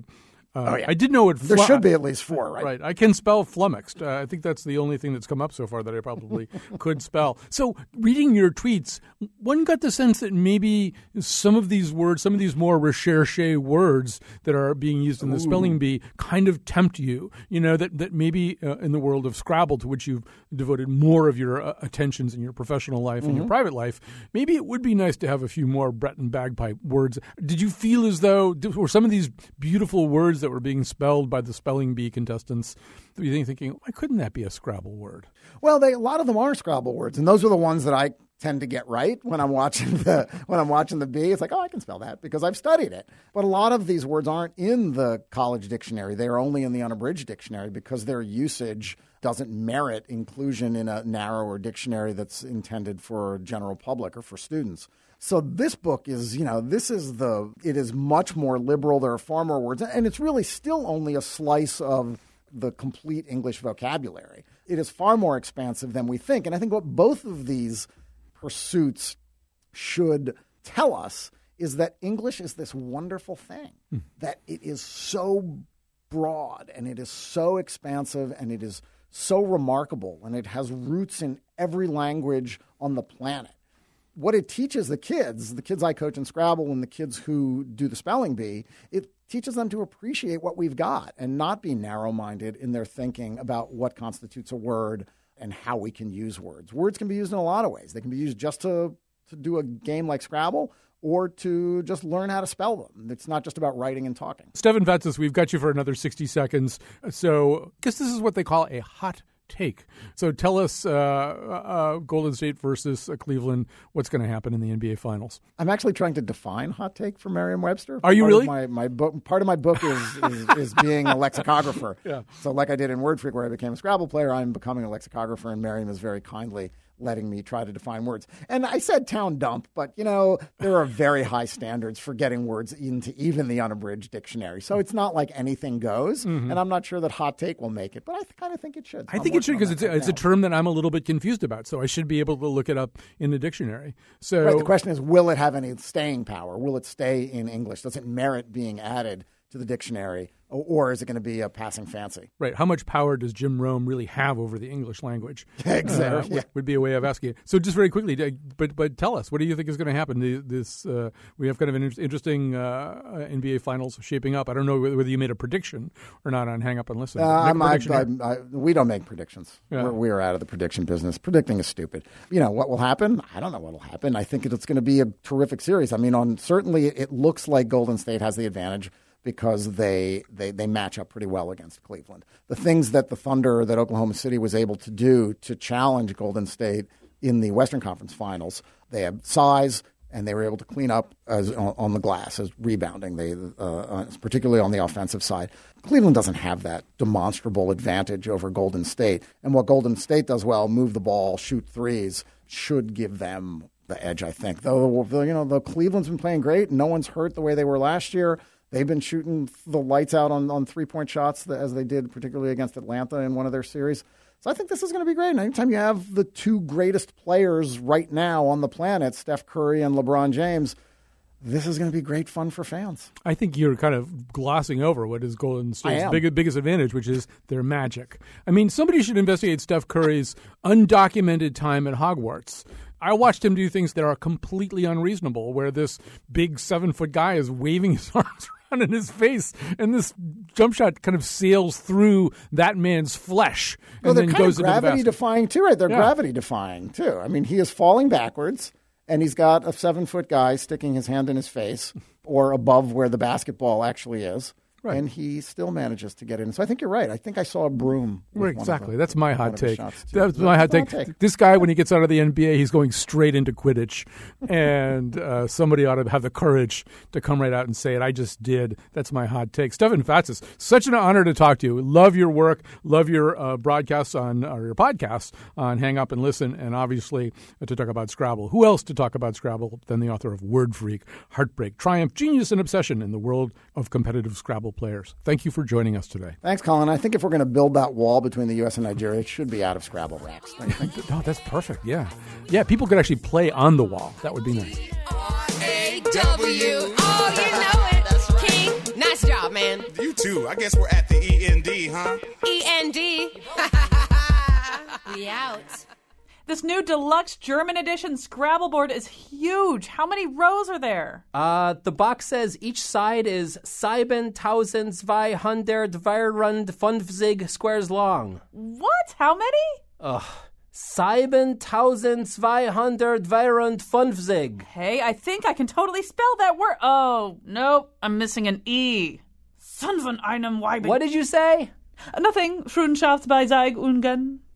Uh, Oh, yeah. I did know what There flu- should be at least four, right? Right. I can spell flummoxed. Uh, I think that's the only thing that's come up so far that I probably could spell. So reading your tweets, one got the sense that maybe some of these words, some of these more recherche words that are being used in the Ooh. spelling bee kind of tempt you. You know, that, that maybe uh, in the world of Scrabble, to which you've devoted more of your uh, attentions in your professional life and Mm-hmm. your private life, maybe it would be nice to have a few more Breton bagpipe words. Did you feel as though, were some of these beautiful words that were being spelled by the spelling bee contestants, were you thinking, why couldn't that be a Scrabble word? Well, they, a lot of them are Scrabble words, and those are the ones that I tend to get right when I'm watching the when I'm watching the bee. It's like, oh, I can spell that because I've studied it. But a lot of these words aren't in the college dictionary. They are only in the unabridged dictionary because their usage doesn't merit inclusion in a narrower dictionary that's intended for general public or for students. So this book is, you know, this is the, it is much more liberal. There are far more words, and it's really still only a slice of the complete English vocabulary. It is far more expansive than we think. And I think what both of these pursuits should tell us is that English is this wonderful thing, hmm. that it is so broad and it is so expansive and it is so remarkable and it has roots in every language on the planet. What it teaches the kids, the kids I coach in Scrabble and the kids who do the spelling bee, it teaches them to appreciate what we've got and not be narrow-minded in their thinking about what constitutes a word and how we can use words. Words can be used in a lot of ways. They can be used just to, to do a game like Scrabble or to just learn how to spell them. It's not just about writing and talking. Stefan Fatsis, we've got you for another sixty seconds. So I guess this is what they call a hot take. So tell us, uh, uh, Golden State versus uh, Cleveland, what's going to happen in the N B A Finals? I'm actually trying to define hot take for Merriam-Webster. Are you part really? Of my, my book, part of my book is, is, is being a lexicographer. Yeah. So like I did in WordFreak where I became a Scrabble player, I'm becoming a lexicographer, and Merriam is very kindly letting me try to define words. And I said town dump, but, you know, there are very high standards for getting words into even the unabridged dictionary. So it's not like anything goes, mm-hmm. and I'm not sure that hot take will make it, but I th- kind of think it should. So I think it should because it's, it's a term that I'm a little bit confused about, so I should be able to look it up in the dictionary. So right, the question is, will it have any staying power? Will it stay in English? Does it merit being added to the dictionary, or is it going to be a passing fancy? Right. How much power does Jim Rome really have over the English language? Exactly. Uh, yeah. Would be a way of asking it. So just very quickly, but but tell us, what do you think is going to happen? This uh, we have kind of an interesting uh, N B A Finals shaping up. I don't know whether you made a prediction or not on Hang Up and Listen. Uh, I'm, I, I, I, we don't make predictions. Yeah. We're, we're out of the prediction business. Predicting is stupid. You know, what will happen? I don't know what will happen. I think it's going to be a terrific series. I mean, on certainly it looks like Golden State has the advantage, because they, they they match up pretty well against Cleveland. The things that the Thunder, that Oklahoma City was able to do to challenge Golden State in the Western Conference Finals, they have size, and they were able to clean up as on, on the glass, as rebounding, they uh, particularly on the offensive side. Cleveland doesn't have that demonstrable advantage over Golden State. And what Golden State does well, move the ball, shoot threes, should give them the edge, I think. Though, you know, the Cleveland's been playing great. No one's hurt the way they were last year. They've been shooting the lights out on, on three-point shots, as they did particularly against Atlanta in one of their series. So I think this is going to be great. And anytime you have the two greatest players right now on the planet, Steph Curry and LeBron James, this is going to be great fun for fans. I think you're kind of glossing over what is Golden State's big, biggest advantage, which is their magic. I mean, somebody should investigate Steph Curry's undocumented time at Hogwarts. I watched him do things that are completely unreasonable, where this big seven-foot guy is waving his arms around in his face, and this jump shot kind of sails through that man's flesh and well, then kind goes of into the basket. gravity-defying, too, right? They're Yeah. gravity-defying, too. I mean, he is falling backwards, and he's got a seven-foot guy sticking his hand in his face or above where the basketball actually is. Right. And he still manages to get in. So I think you're right. I think I saw a broom. Right, exactly. The, That's my hot take. That's That's my hot take. hot take. This guy, when he gets out of the N B A, he's going straight into Quidditch. And uh, somebody ought to have the courage to come right out and say it. I just did. That's my hot take. Stefan Fatsis, such an honor to talk to you. Love your work. Love your uh, broadcasts on, or your podcasts on Hang Up and Listen. And obviously uh, to talk about Scrabble. Who else to talk about Scrabble than the author of WordFreak, Heartbreak, Triumph, Genius, and Obsession in the world of competitive Scrabble players. Thank you for joining us today. Thanks, Colin. I think if we're going to build that wall between the U S and Nigeria, it should be out of Scrabble racks. Don't you think? Oh, that's perfect. Yeah. Yeah, people could actually play on the wall. That would be nice. R A W. Oh, you know it. That's right. King, nice job, man. You too. too. I guess we're at the E N D, huh? E N D. We out. This new deluxe German edition Scrabble board is huge. How many rows are there? Uh, the box says each side is siebentausendzweihundertvierundfünfzig squares long. What? How many? Ugh. siebentausendzweihundertvierundfünfzig. Hey, I think I can totally spell that word. Oh, nope. I'm missing an E. Son von einem Weiben. What did you say? Nothing. Freundschaft bei Zeig Ungen.